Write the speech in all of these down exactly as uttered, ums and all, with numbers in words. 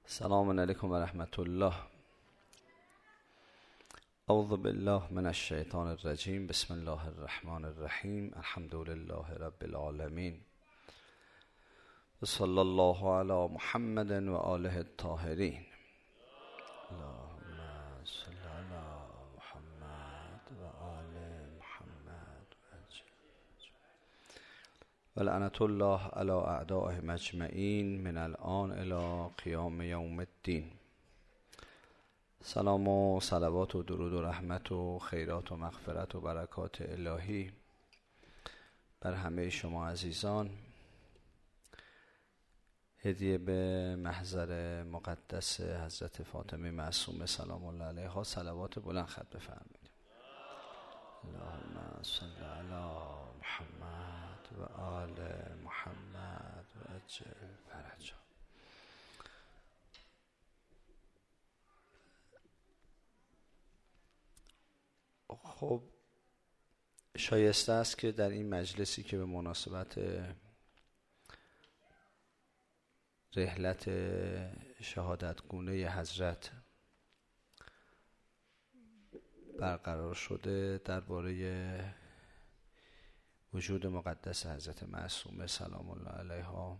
السلام علیکم و رحمت الله. اعوذ بالله من الشیطان الرجیم. بسم الله الرحمن الرحیم. الحمد لله رب العالمین و صلی الله علی محمد و آله الطاهرین. اللهم صل علی محمد و آل محمد و لعنت الله علی اعدائهم اجمعین من الآن الی قیام یوم الدین. سلام و صلوات و درود و رحمت و خیرات و مغفرت و برکات الهی بر همه شما عزیزان، هدیه به محضر مقدس حضرت فاطمه معصومه سلام الله علیها صلوات بلند خط بفرمایید. اللهم صل علی محمد و آل محمد و عجل فرجهم. خب شایسته است که در این مجلسی که به مناسبت رحلت شهادتگونه حضرت برقرار شده درباره وجود مقدس حضرت معصومه سلام الله علیها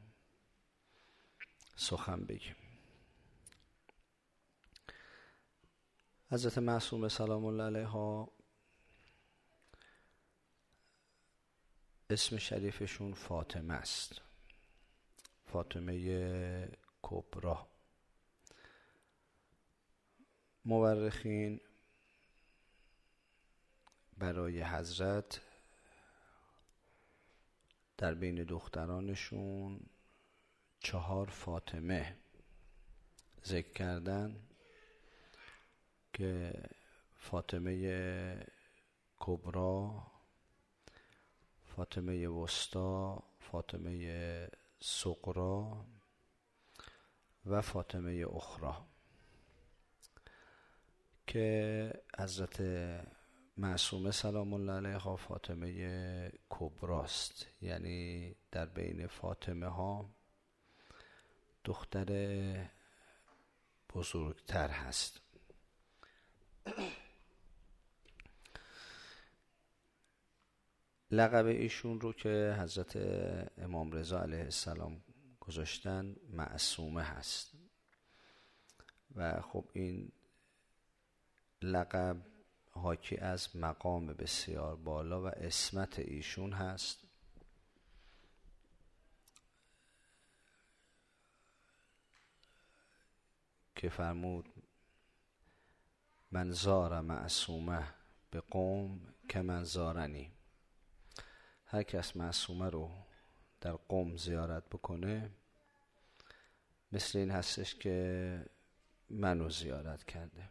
سخن بگیم. حضرت معصومه سلام الله علیها اسم شریفشون فاطمه است، فاطمه کبری. مورخین برای حضرت در بین دخترانشون چهار فاطمه ذکر کردن که فاطمه کبری، فاطمه وسطی، فاطمه صغری و فاطمه اخری، که حضرت معصومه سلام الله علیها فاطمه کبری است، یعنی در بین فاطمه ها دختر بزرگتر هست. لقب ایشون رو که حضرت امام رضا علیه السلام گذاشتن معصومه هست و خب این لقب حاکی از مقام بسیار بالا و عصمت ایشون هست که فرمود من زار معصومه به قوم که من زارنی. هر کس معصومه رو در قوم زیارت بکنه مثل این هستش که منو زیارت کرده.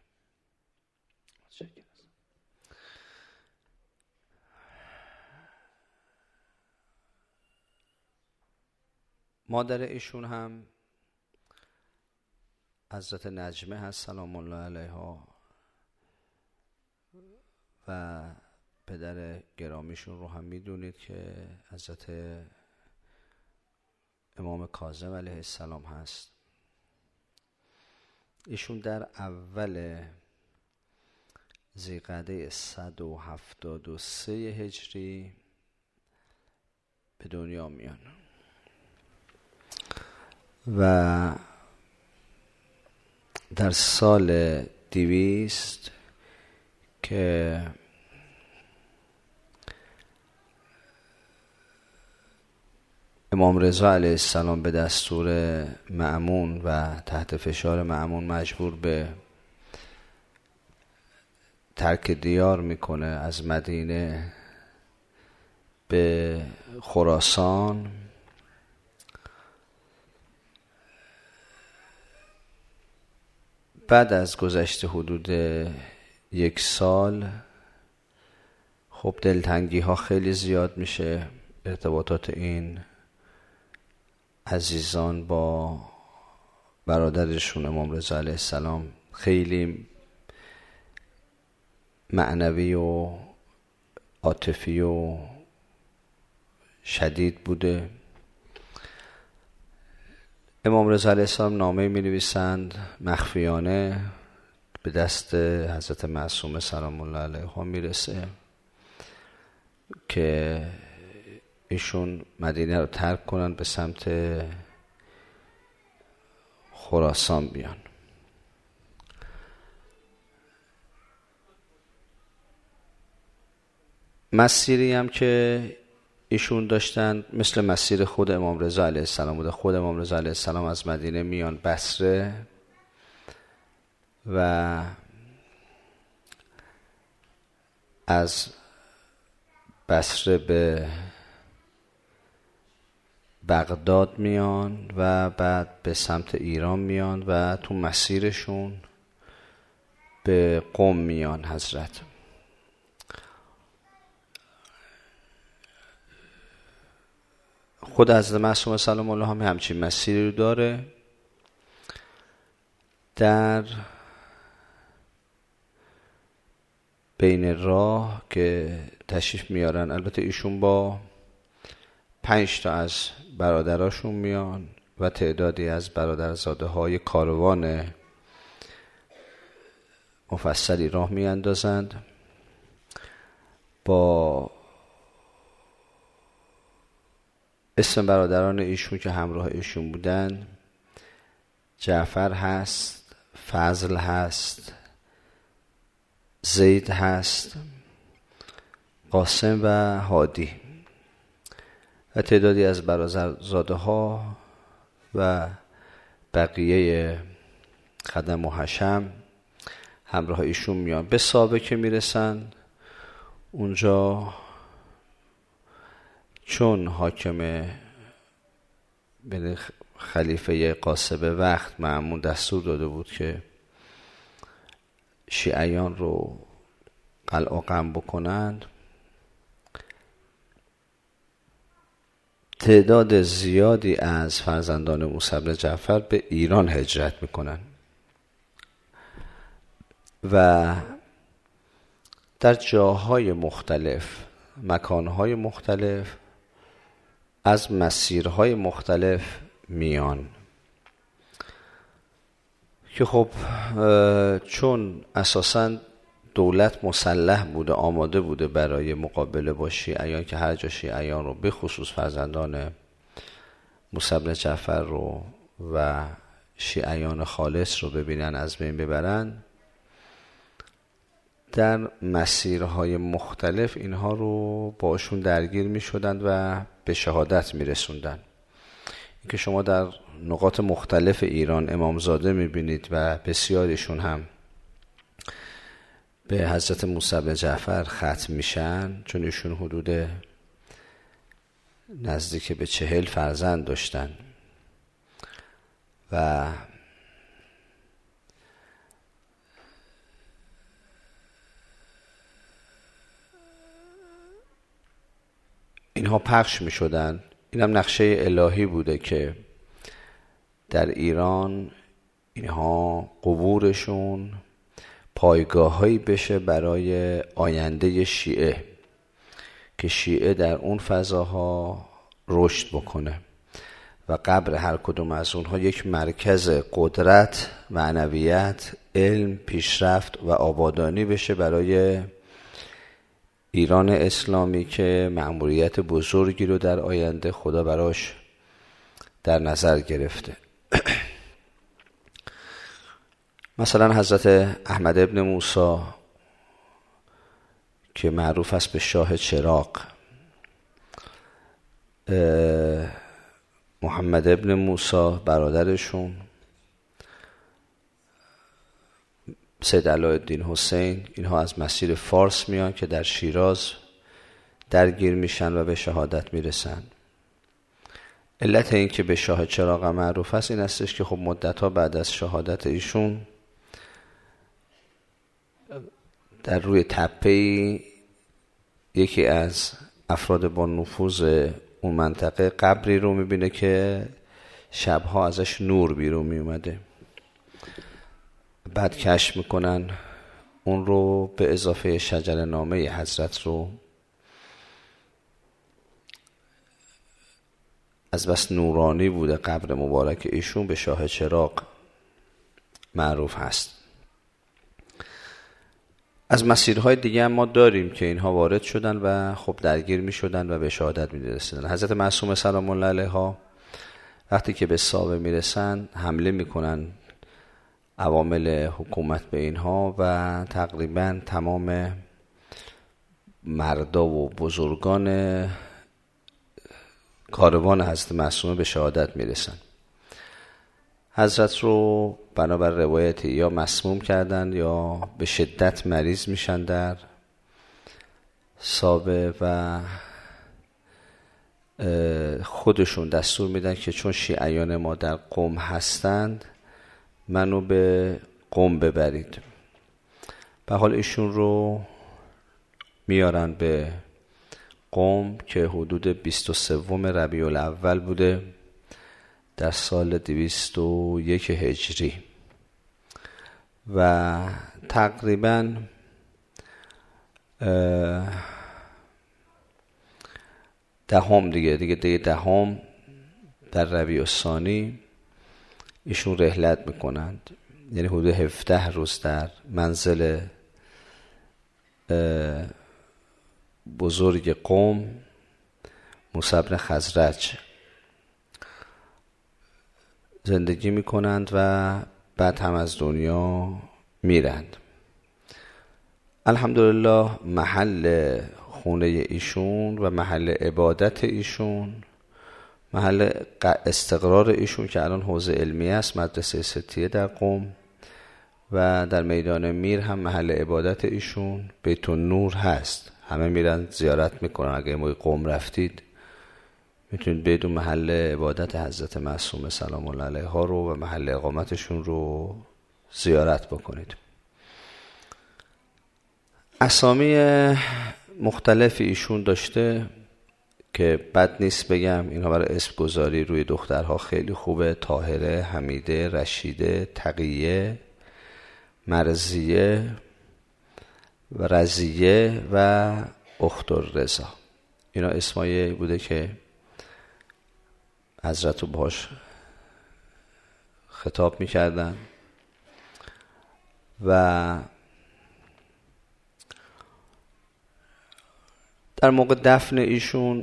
مادر ایشون هم حضرت نجمه هست سلام الله علیها و پدر گرامیشون رو هم میدونید که حضرت امام کاظم علیه السلام هست. ایشون در اول ذی‌قعده صد و هفتاد و سه هجری به دنیا میان و در سال دویست که امام رضا علیه السلام به دستور مأمون و تحت فشار مأمون مجبور به ترک دیار میکنه از مدینه به خراسان، بعد از گذشت حدود یک سال خب دلتنگی ها خیلی زیاد میشه. ارتباطات این عزیزان با برادرشون امام رضا علیه السلام خیلی معنوی و عاطفی و شدید بوده. امام رضا علیه السلام نامه می نویسند مخفیانه، به دست حضرت معصومه سلام الله علیها میرسه که ایشون مدینه رو ترک کنن، به سمت خراسان بیان. مسیری هم که ایشون داشتن مثل مسیر خود امام رضا علیه السلام بوده. خود امام رضا علیه السلام از مدینه میان بصره و از بصره به بغداد میان و بعد به سمت ایران میان و تو مسیرشون به قم میان حضرت. خود حضرت معصومه سلام الله هم همچین مسیری رو داره. در بین راه که تشریف میارن، البته ایشون با پنج تا از برادراشون میان و تعدادی از برادرزاده های کاروان مفصلی راه میاندازند. با اسم برادران ایشون که همراه ایشون بودن جعفر هست، فضل هست، زید هست، قاسم و هادی و تعدادی از برادرزاده ها و بقیه خدم و حشم همراه ایشون میان. به سابه که میرسن اونجا، چون حاکم بین خلیفه قاسب وقت مأمون دستور داده بود که شیعیان رو قلع و قم بکنند، تعداد زیادی از فرزندان موسی بن جعفر به ایران هجرت میکنن و در جاهای مختلف، مکانهای مختلف، از مسیرهای مختلف میان که خب چون اساساً دولت مسلح بوده، آماده بوده برای مقابله با شیعیان که هر جا شیعیان رو به خصوص فرزندان موسی بن جعفر رو و شیعیان خالص رو ببینن از بین ببرن، در مسیرهای مختلف اینها رو باشون درگیر می شدند و به شهادت می رسوندن. این که شما در نقاط مختلف ایران امامزاده می بینید و بسیاریشون هم به حضرت موسی بن جعفر ختم میشن، چون ایشون حدود نزدیک به چهل فرزند داشتن و اینها پخش می شدن. این هم نقشه الهی بوده که در ایران اینها قبورشون پایگاه هایی بشه برای آینده شیعه، که شیعه در اون فضاها رشد بکنه و قبر هر کدوم از اونها یک مرکز قدرت، معنویت، علم، پیشرفت و آبادانی بشه برای ایران اسلامی که مأموریت بزرگی رو در آینده خدا براش در نظر گرفته. مثلا حضرت احمد ابن موسی که معروف است به شاه چراغ، محمد ابن موسی برادرشون، سید علاءالدین حسین، اینها از مسیر فارس میان که در شیراز درگیر میشن و به شهادت میرسن. علت این که به شاه چراغ معروف است این استش که خب مدتها بعد از شهادت ایشون در روی تپه‌ای یکی از افراد با نفوذ اون منطقه قبری رو میبینه که شبها ازش نور بیرون میومده. بعد کشف میکنن اون رو، به اضافه شجر نامه حضرت رو از بس نورانی بوده قبر مبارک ایشون، به شاه چراغ معروف هست. از مسیرهای دیگه هم ما داریم که اینها وارد شدن و خب درگیر می شدن و به شهادت می رسیدن. حضرت معصومه سلام الله علیها وقتی که به صحابه می رسن حمله می کنن عوامل حکومت به اینها و تقریبا تمام مردا و بزرگان کاروان حضرت معصومه به شهادت می رسن. حضرت رو بنابر روایتی یا مسموم کردن یا به شدت مریض میشن در سابه و خودشون دستور میدن که چون شیعیان ما در قم هستند منو به قم ببرید. به حال ایشون رو میارن به قم که حدود بیست و سوم ربیع الاول بوده در سال دویست و یک هجری و تقریبا دهم دیگه دیگه دیگه دهم در ربیع الثانی ایشون رحلت میکنند، یعنی حدود هفده روز در منزل بزرگ قم موسی بن خزرج زندگی میکنند و بعد هم از دنیا میرند. الحمدلله محل خونه ایشون و محل عبادت ایشون، محل استقرار ایشون که الان حوزه علمیه است، مدرسه ستیه در قم، و در میدان میر هم محل عبادت ایشون بیت النور هست. همه میرن زیارت میکنن. اگه موقع قم رفتید میتونید بدون محل عبادت حضرت معصومه سلام الله علیها رو و محل اقامتشون رو زیارت بکنید. اسامی مختلف ایشون داشته که بد نیست بگم، اینها برای اسم گذاری روی دخترها خیلی خوبه: طاهره، حمیده، رشیده، تقیه، مرضیه و رضیه و اخت الرضا. اینا اسمایی بوده که حضرت رو باش خطاب میکردن و در موقع دفن ایشون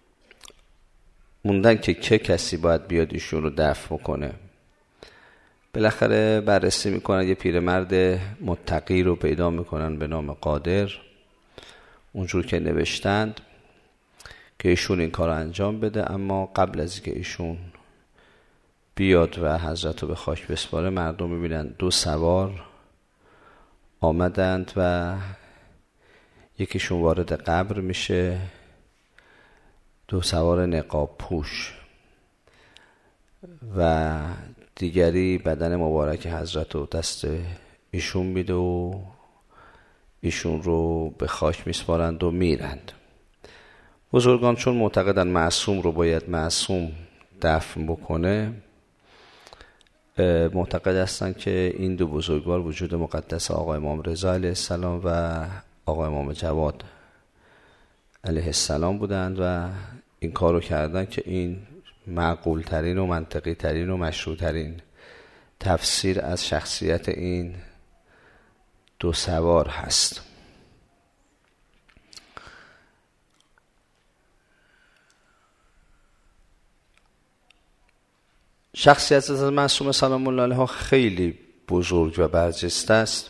موندن که چه کسی باید بیاد ایشون رو دفن کنه. بالاخره بررسی میکنن، یه پیرمرد متقی رو پیدا میکنن به نام قادر، اونجور که نوشتند که ایشون این کار رو انجام بده. اما قبل از اینکه ایشون بیاد و حضرت رو به خاک بسپاره، مردم میبینن دو سوار آمدند و یکیشون وارد قبر میشه، دو سوار نقاب پوش، و دیگری بدن مبارک حضرت رو دست ایشون میده و ایشون رو به خاک میسپارند و میرند. بزرگان چون معتقدن معصوم رو باید معصوم دفن بکنه، معتقد هستن که این دو بزرگوار وجود مقدس آقا امام رضا علیه السلام و آقا امام جواد علیه السلام بودند و این کار رو کردن که این معقول ترین و منطقی ترین و مشروع ترین تفسیر از شخصیت این دو سوار هست. شخصیت حضرت معصومه سلام الله علیها خیلی بزرگ و برجسته است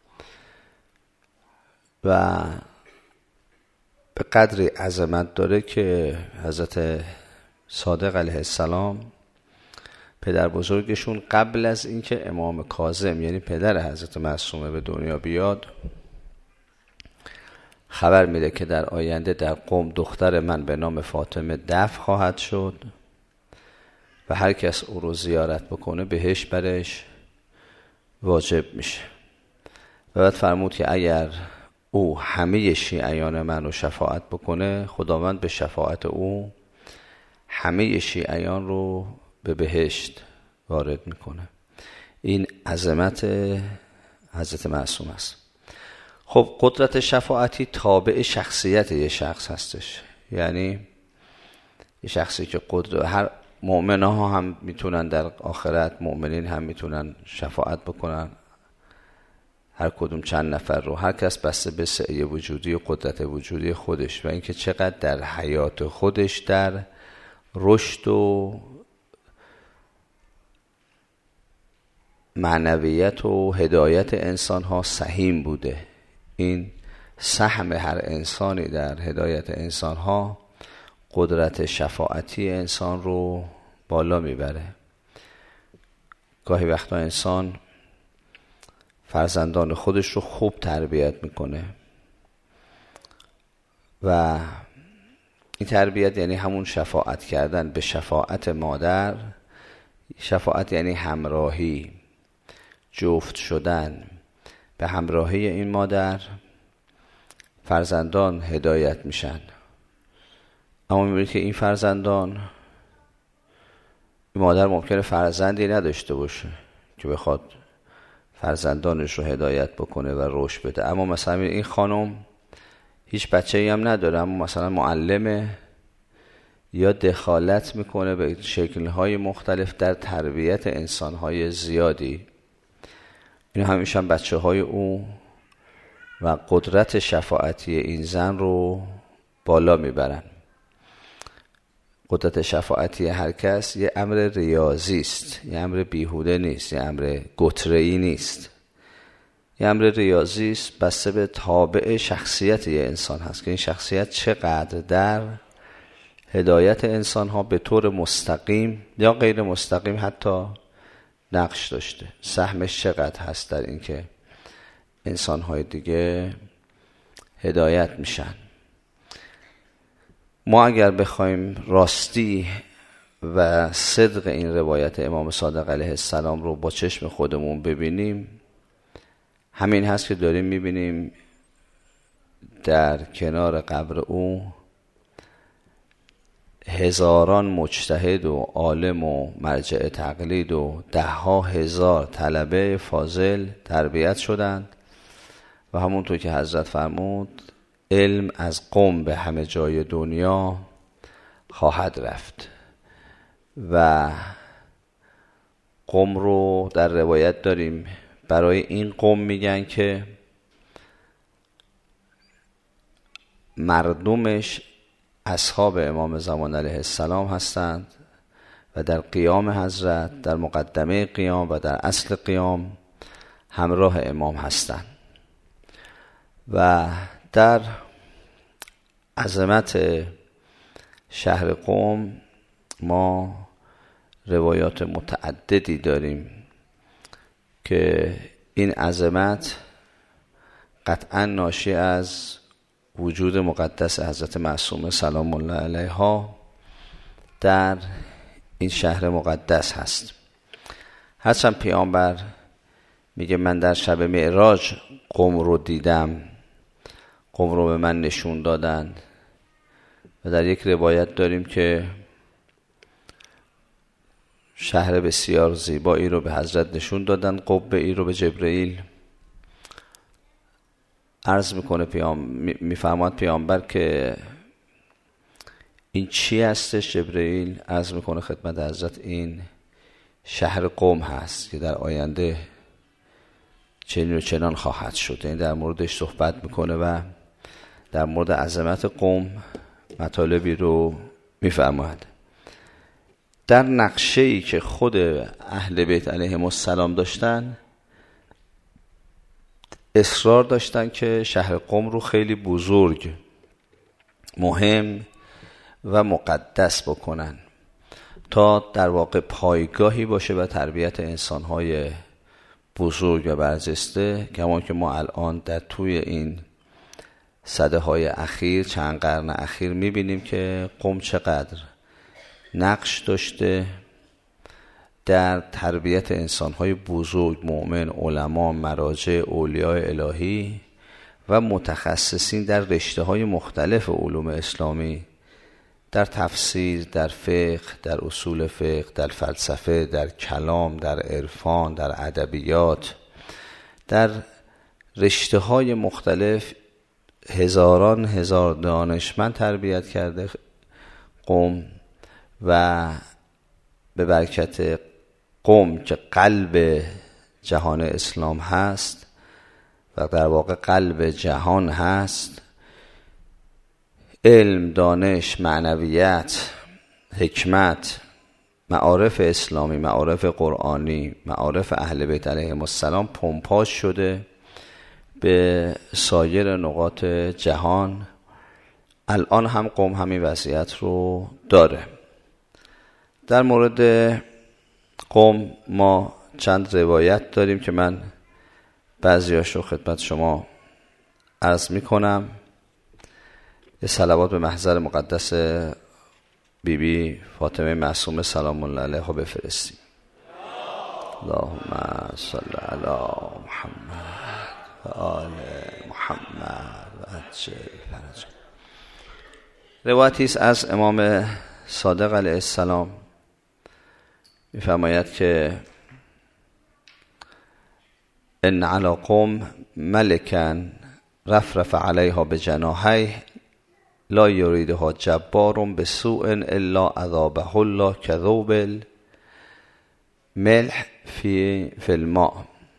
و به قدری عظمت داره که حضرت صادق علیه السلام پدر بزرگشون قبل از اینکه امام کاظم یعنی پدر حضرت معصومه به دنیا بیاد خبر میده که در آینده در قم دختر من به نام فاطمه دفن خواهد شد و هر کس او رو زیارت بکنه بهش برش واجب میشه. و بعد فرمود که اگر او همه شیعیان من رو شفاعت بکنه، خداوند به شفاعت او همه شیعیان رو به بهشت وارد میکنه. این عظمت حضرت معصوم است. خب قدرت شفاعتی تابع شخصیت یه شخص هستش، یعنی یه شخصی که قدرت، هر مؤمن ها هم میتونن در آخرت، مؤمنین هم میتونن شفاعت بکنن، هر کدوم چند نفر رو، هر کس بسته به سعی وجودی و قدرت وجودی خودش و اینکه چقدر در حیات خودش در رشد و معنویت و هدایت انسان ها سهیم بوده. این سهم هر انسانی در هدایت انسان ها قدرت شفاعتی انسان رو بالا میبره. گاهی وقتا انسان فرزندان خودش رو خوب تربیت میکنه و این تربیت یعنی همون شفاعت کردن به شفاعت مادر. شفاعت یعنی همراهی، جفت شدن. به همراهی این مادر فرزندان هدایت میشن. اما میبینید که این فرزندان، این مادر ممکنه فرزندی نداشته باشه که بخواد فرزندانش رو هدایت بکنه و رشد بده. اما مثلا این خانم هیچ بچه‌ای هم نداره، اما مثلا معلمه یا دخالت میکنه به شکل‌های مختلف در تربیت انسان‌های زیادی. این همیشه هم بچه‌های او و قدرت شفاعتی این زن رو بالا میبرن. قدرت شفاعتی هر کس یه امر ریاضی است، یه امر بیهوده نیست، یه امر گتره‌ای نیست، یه امر ریاضی است بسته به تابع شخصیت یه انسان هست که این شخصیت چقدر در هدایت انسان ها به طور مستقیم یا غیر مستقیم حتی نقش داشته، سهمش چقدر هست در اینکه انسان های دیگه هدایت میشن. ما اگر بخوایم راستی و صدق این روایت امام صادق علیه السلام رو با چشم خودمون ببینیم، همین هست که داریم میبینیم در کنار قبر او هزاران مجتهد و عالم و مرجع تقلید و ده ها هزار طلبه فاضل تربیت شدند و همونطور که حضرت فرمود علم از قم به همه جای دنیا خواهد رفت. و قم رو در روایت داریم برای این قوم میگن که مردمش اصحاب امام زمان علیه السلام هستند و در قیام حضرت، در مقدمه قیام و در اصل قیام همراه امام هستند. و در عظمت شهر قم ما روایات متعددی داریم که این عظمت قطعا ناشی از وجود مقدس حضرت معصومه سلام الله علیها در این شهر مقدس هست. هرچند پیامبر میگه من در شب معراج قم رو دیدم، قم رو به من نشون دادن و در یک روایت داریم که شهر بسیار زیبایی رو به حضرت نشون دادن. قبه ای رو به جبرئیل عرض میکنه پیام میفرماد پیامبر که این چی هستش؟ جبرئیل عرض میکنه خدمت حضرت این شهر قم هست که در آینده چنین و چنان خواهد شد. این در موردش صحبت میکنه و در مورد عظمت قم مطالبی رو میفرماید. در نقشه‌ای که خود اهل بیت علیهم السلام داشتن اصرار داشتن که شهر قم رو خیلی بزرگ، مهم و مقدس بکنن تا در واقع پایگاهی باشه و تربیت انسان‌های بزرگ و برجسته. کما که ما الان در توی این سده های اخیر، چند قرن اخیر میبینیم که قم چقدر نقش داشته در تربیت انسان‌های بزرگ، مؤمن، علما، مراجع، اولیاء الهی و متخصصین در رشته‌های مختلف علوم اسلامی، در تفسیر، در فقه، در اصول فقه، در فلسفه، در کلام، در عرفان، در ادبیات، در رشته‌های مختلف هزاران هزار دانشمند تربیت کرده قم و به برکت قم که قلب جهان اسلام هست و در واقع قلب جهان هست، علم، دانش، معنویت، حکمت، معارف اسلامی، معارف قرآنی، معارف اهل بیت علیهم السلام پمپاژ شده به سایر نقاط جهان. الان هم قم همین وضعیت رو داره. در مورد قم ما چند روایت داریم که من بعضیاش رو خدمت شما عرض می کنم. یه صلوات به محضر مقدس بی بی فاطمه معصومه سلام الله علیها بفرستیم. اللهم صل علی محمد و آل محمد و عجل فرجهم. روایتی است از امام صادق علیه السلام، می‌فرماید که ان علی قوم ملکا رفرف علیها بجناحیه لا یریدها جبار بسوء الا عذابه الله کذوب الملح فی فی الماء.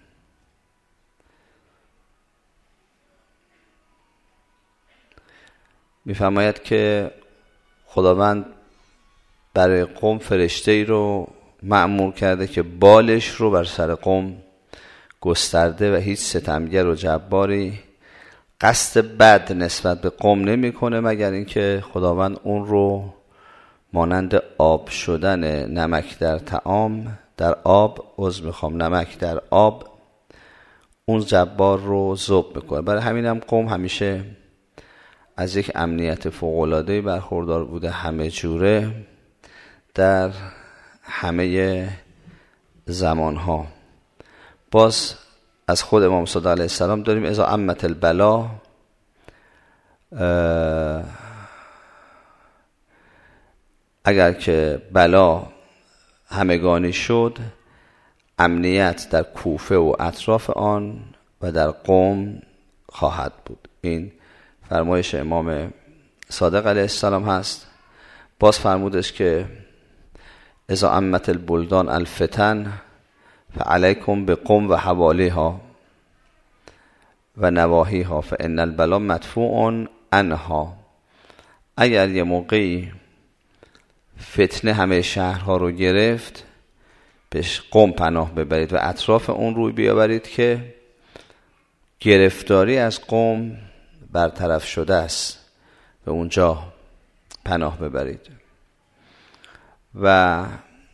می‌فرماید که خداوند برای قوم فرشته‌ای رو مأمور کرده که بالش رو بر سر قوم گسترده و هیچ ستمگر و جباری قصد بد نسبت به قوم نمی‌کنه مگر اینکه خداوند اون رو مانند آب شدن نمک در طعام در آب عذر میخوام نمک در آب اون جبار رو ذوب میکنه. برای همین هم قوم همیشه از یک امنیت فوق‌العاده‌ای برخوردار بوده، همه جوره در همه زمانها. باز از خود امام صادق علیه السلام داریم اذا عمت البلا، اگر که بلا همگانی شد امنیت در کوفه و اطراف آن و در قم خواهد بود. این فرمایش امام صادق علیه السلام هست. باز فرمودش که اذا عمت البلدان الفتن فعلیکم بقم و حوالیها و نواهیها فان البلا مدفوع عنها. اگر یه موقعی فتنه همه شهرها رو گرفت به قم پناه ببرید و اطراف اون روی بیاورید که گرفتاری از قم برطرف شده است، به اونجا پناه ببرید. و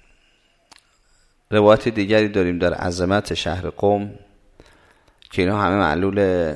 روایت دیگری داریم در عظمت شهر قم که اینا همه معلول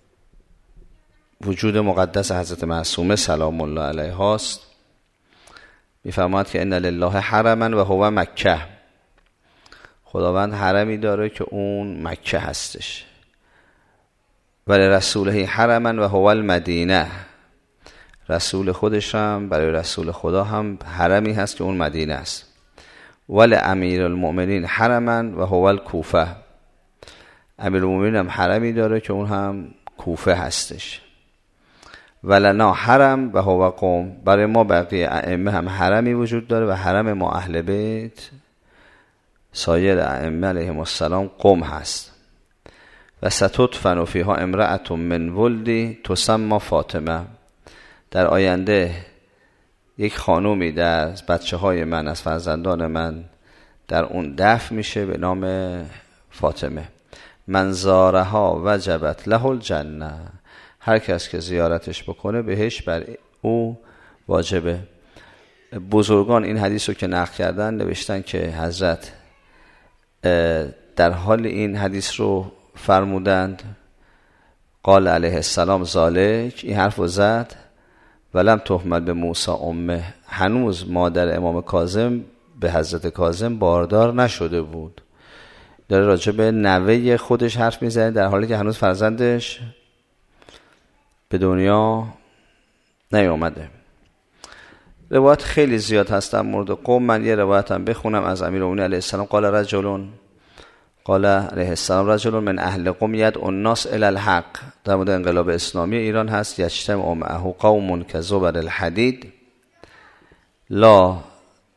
وجود مقدس حضرت معصومه سلام الله علیها است. می‌فرماید که ان لله حرما و هو مکه. خداوند حرمی داره که اون مکه هستش. و لرسوله حرما و هو المدینه. رسول خودش هم برای رسول خدا هم حرمی هست که اون مدینه است. ول امیر المؤمنین حرما و هو الکوفه. امیر المؤمنین هم حرمی داره که اون هم کوفه هستش. ولنا حرم و هو قوم. برای ما بقیه ائمه هم حرمی وجود داره و حرم ما اهل بیت سایر ائمه علیهم السلام قوم هست. و ستدفن فیها امرأة من ولدی تسمى فاطمه. در آینده یک خانومی در بچه های من از فرزندان من در اون دفن میشه به نام فاطمه. من زارها وجبت له الجنه. هر کس که زیارتش بکنه بهش بر او واجبه. بزرگان این حدیث رو که نقل کردن نوشتن که حضرت در حال این حدیث رو فرمودند قال علیه السلام ذالک، این حرف رو زد ولم تحمل به موسی امه. هنوز مادر امام کاظم به حضرت کاظم باردار نشده بود. داره راجع به نوه خودش حرف میزنه در حالی که هنوز فرزندش به دنیا نیامده. روایت خیلی زیاد هست در مورد قوم. من یه روایت هم بخونم از امیرالمومنین علیه السلام. قال رجل قال علیه السلام رجل من اهل قوم یدعو الناس الی الحق. در مورد انقلاب اسلامی ایران هست. یجتمع معه قوم کزبر الحدید لا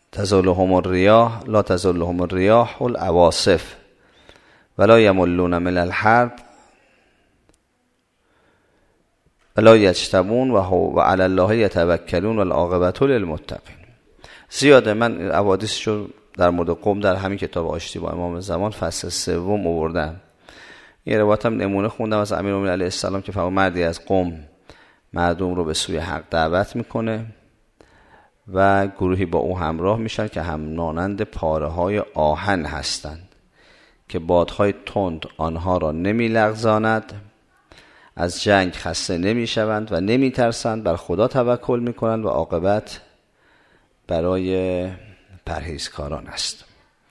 تزلهم الریاح لا تزلهم الریاح العواصف ولا یملون من الحرب ولا یجتمون و علی الله یتوکلون والعاقبة للمتقین. زیاده، من حوادثشو در مورد قوم در همین کتاب آشتی با امام زمان فصل سوم آوردم. یه روایت هم نمونه خوندم از امیرالمومنین علیه السلام که فرمود مردی از قوم مردم رو به سوی حق دعوت میکنه و گروهی با او همراه میشن که هم مانند پاره های آهن هستند که بادهای تند آنها را نمی لغزاند، از جنگ خسته نمی شوند و نمی ترسند، بر خدا توکل می کنند و عاقبت برای پرهیزکاران است.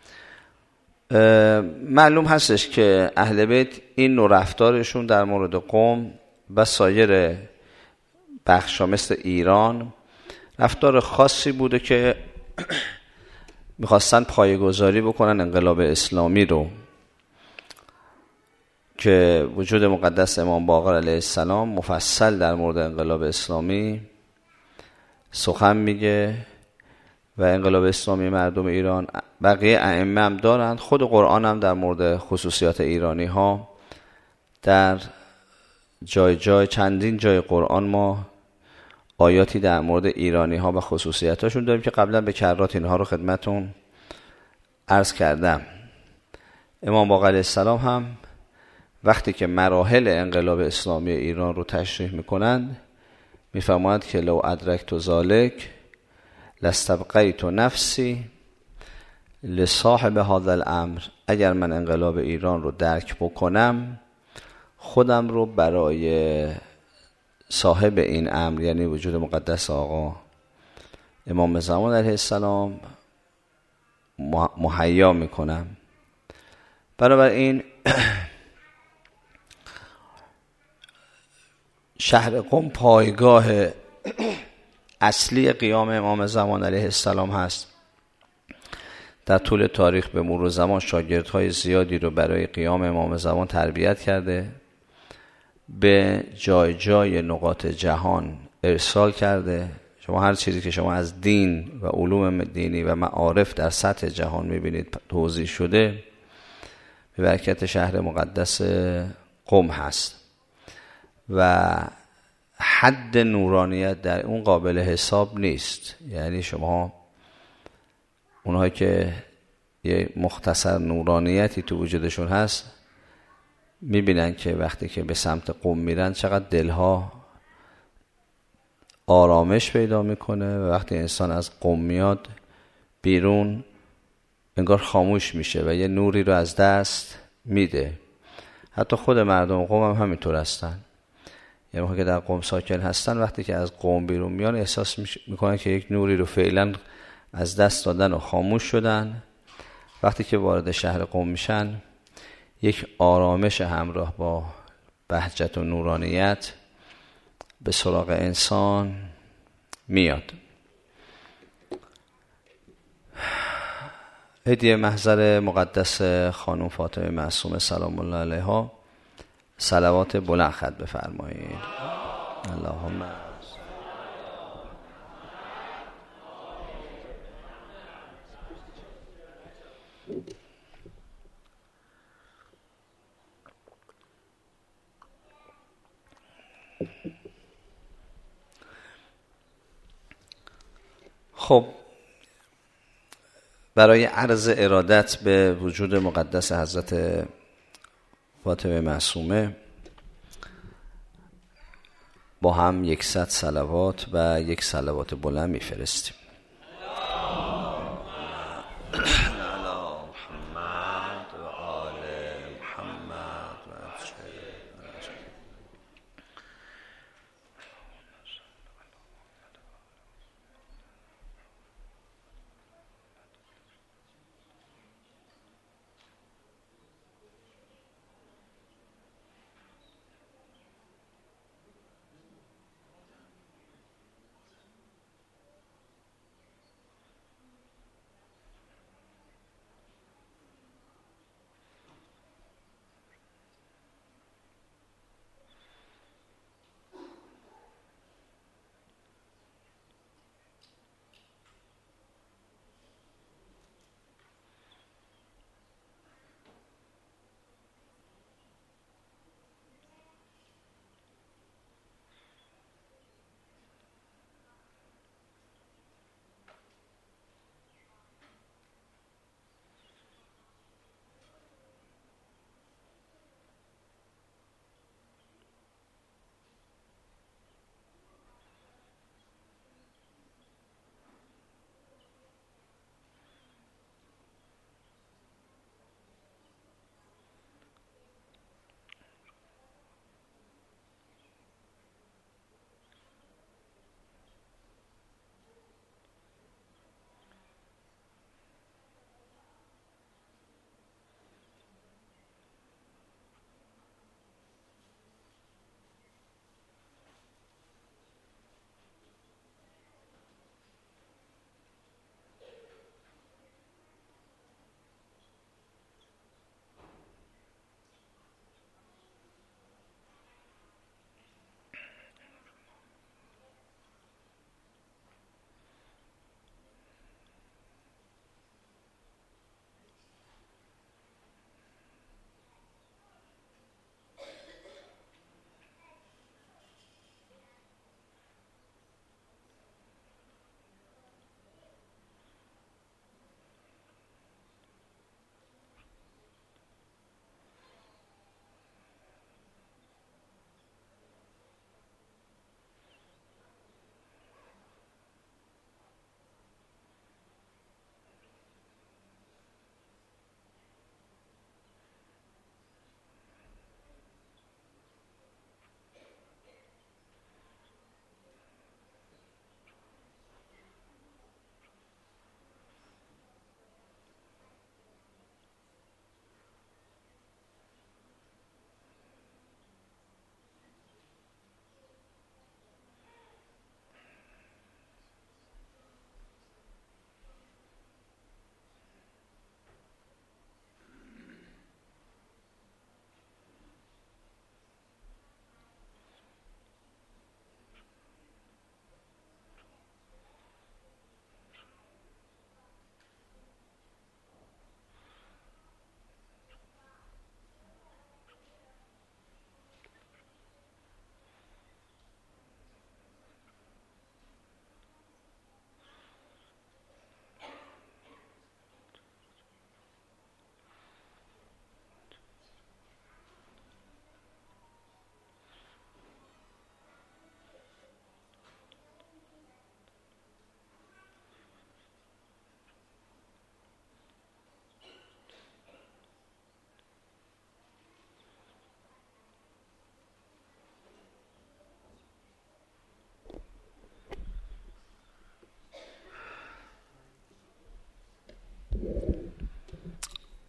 معلوم هستش که اهل بیت این نوع رفتارشون در مورد قوم و سایر بخشا مثل ایران رفتار خاصی بوده که میخواستن پایه‌گذاری بکنن انقلاب اسلامی رو، که وجود مقدس امام باقر علیه السلام مفصل در مورد انقلاب اسلامی سخن میگه و انقلاب اسلامی مردم ایران بقیه ائمه هم دارند. خود قرآن هم در مورد خصوصیات ایرانی ها در جای جای چندین جای قرآن ما آیاتی در مورد ایرانی ها و خصوصیاتشون داریم که قبلا به کرات اینها رو خدمتون عرض کردم. امام باقر علیه السلام هم وقتی که مراحل انقلاب اسلامی ایران رو تشریح میکنند میفرماید که لو ادرکت ذالک لاستبقیت نفسی لصاحب هذا الامر، اگر من انقلاب ایران رو درک بکنم خودم رو برای صاحب این امر یعنی وجود مقدس آقا امام زمان علیه السلام مهیا میکنم. بنابراین شهر قم پایگاه اصلی قیام امام زمان علیه السلام هست. در طول تاریخ به مرور زمان شاگردهای زیادی رو برای قیام امام زمان تربیت کرده، به جای جای نقاط جهان ارسال کرده. شما هر چیزی که شما از دین و علوم دینی و معارف در سطح جهان میبینید توضیح شده به برکت شهر مقدس قم هست و حد نورانیت در اون قابل حساب نیست. یعنی شما اونهایی که یه مختصر نورانیتی تو وجودشون هست میبینن که وقتی که به سمت قم میرن چقدر دلها آرامش پیدا میکنه و وقتی انسان از قم میاد بیرون انگار خاموش میشه و یه نوری رو از دست میده. حتی خود مردم قم هم همینطور هستن. یعنی موقعی که در قم ساکن هستن وقتی که از قم بیرون میان احساس میکنن که یک نوری رو فعلا از دست دادن و خاموش شدن. وقتی که وارد شهر قم میشن یک آرامش همراه با بهجت و نورانیت به سراغ انسان میاد. هدیه محضر مقدس خانم فاطمه معصومه سلام الله علیها صلوات بلند خط بفرمایید. اللهم خب برای عرض ارادت به وجود مقدس حضرت فاطمه معصومه با هم یکصد صلوات و یک صلوات بلند میفرستیم.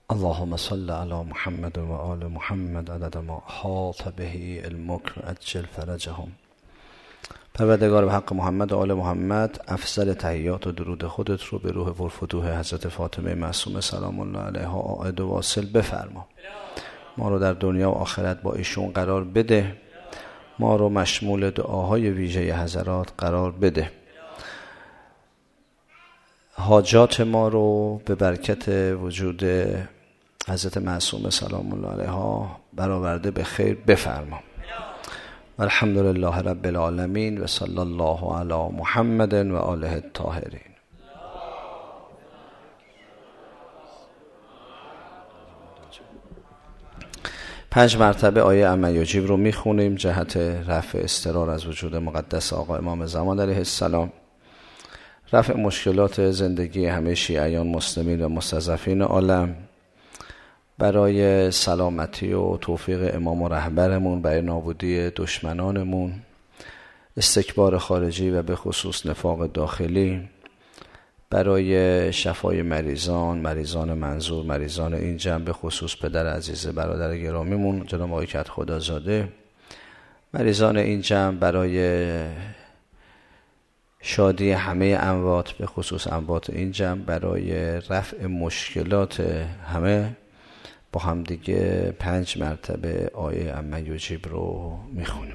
اللهم صل علی محمد و آل محمد عدد ما حاط به علمک عجل فرجهم. پروردگار به حق محمد و آل محمد افضل تحیات و درود خودت رو به روح پرفتوح حضرت فاطمه معصومه سلام الله علیها عائد و واصل بفرما. ما رو در دنیا و آخرت با ایشون قرار بده، ما رو مشمول دعاهای ویژه حضرات قرار بده، حاجات ما رو به برکت وجود حضرت معصومه سلام الله علیها برآورده به خیر بفرما. و الحمدلله رب العالمین و صلی الله علی محمد و آله الطاهرین. پنج مرتبه آیه عما یجیب رو میخونیم جهت رفع اضطرار از وجود مقدس آقا امام زمان علیه السلام، رفع مشکلات زندگی همه شیعیان مسلمین و مستضعفین عالم، برای سلامتی و توفیق امام و رهبرمون، برای نابودی دشمنانمون، استکبار خارجی و به خصوص نفاق داخلی، برای شفای مریضان، مریضان منظور، مریضان این جمع، به خصوص پدر عزیز برادر گرامیمون جناب آقای کدخدازاده، مریضان این جمع، برای شادی همه اموات، به خصوص اموات این جمع، برای رفع مشکلات همه، با هم دیگه پنج مرتبه آیه عما یجیب رو میخونیم.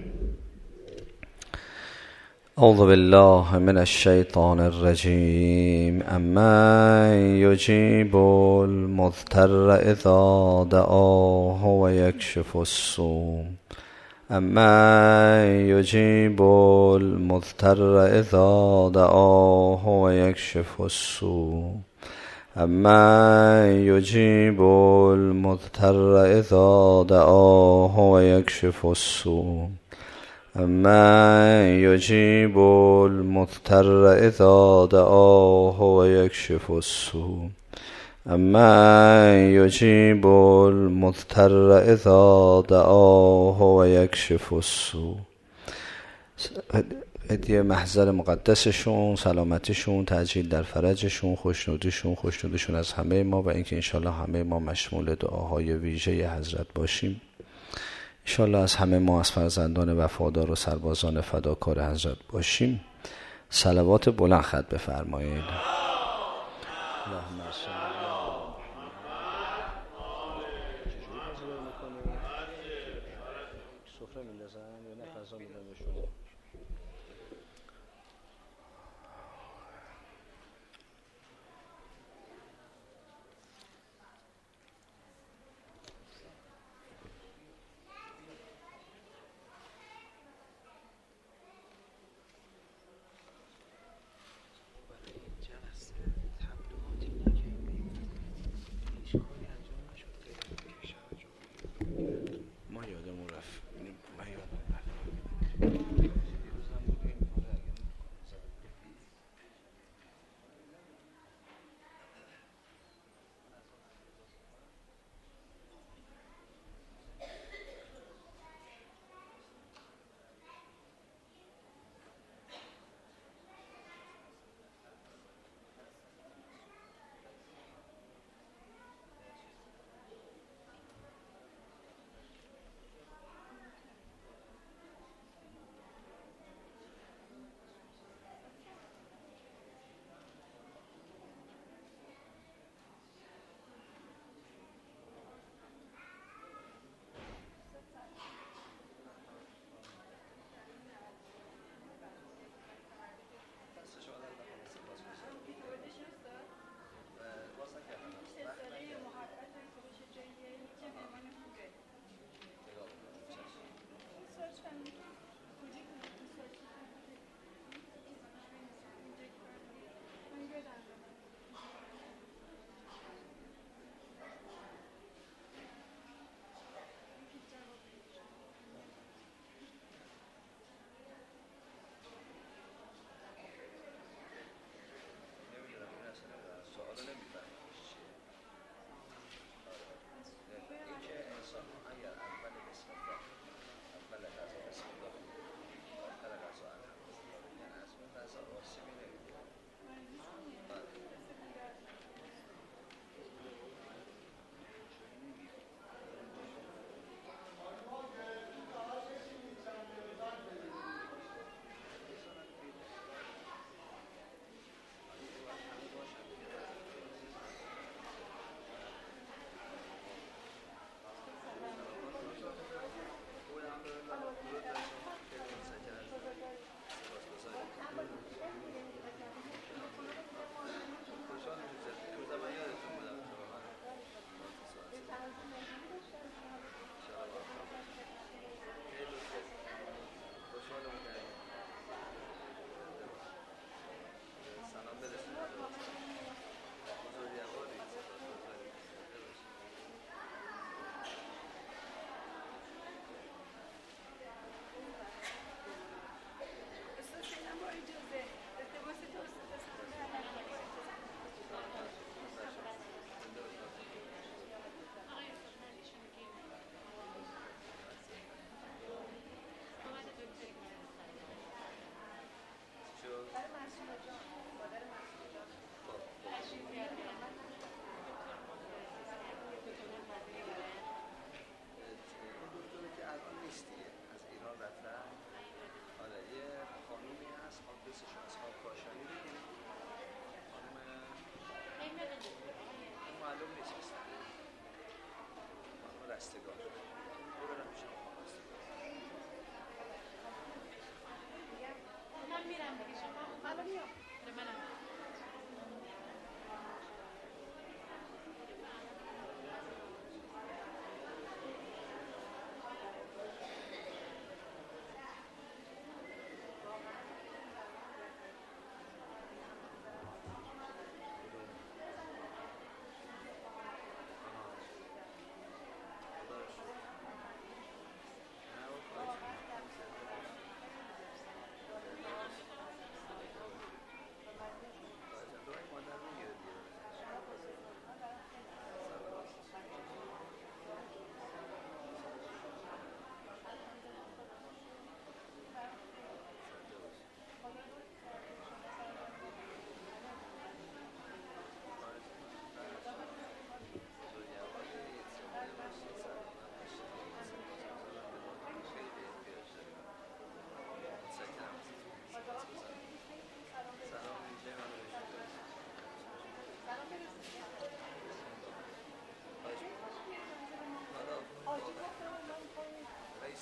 اعوذ بالله من الشیطان الرجیم. اما یجیب المضطر اذا دعاه و یکشف السوء. اما یجیب المضطر اذا دعاه و یکشف السوء. اما یجیب المضطر اذا دعاه و یکشف السوء. اما یجیب المضطر اذا دعاه و یکشف السوء. اما یجیب المضطر اذا دعاه و یکشف السوء. هدیه محضر مقدسشون، سلامتیشون، تعجیل در فرجشون، خوشنودیشون، خوشنودیشون از همه ما، و اینکه انشالله همه ما مشمول دعاهای ویژه حضرت باشیم. انشالله از همه ما، از فرزندان وفادار و سربازان فداکار حضرت باشیم. صلوات بلند خط بفرمایید.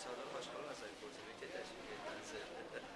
سالا خوشحالم از این پرسیدی که تشکیل منزل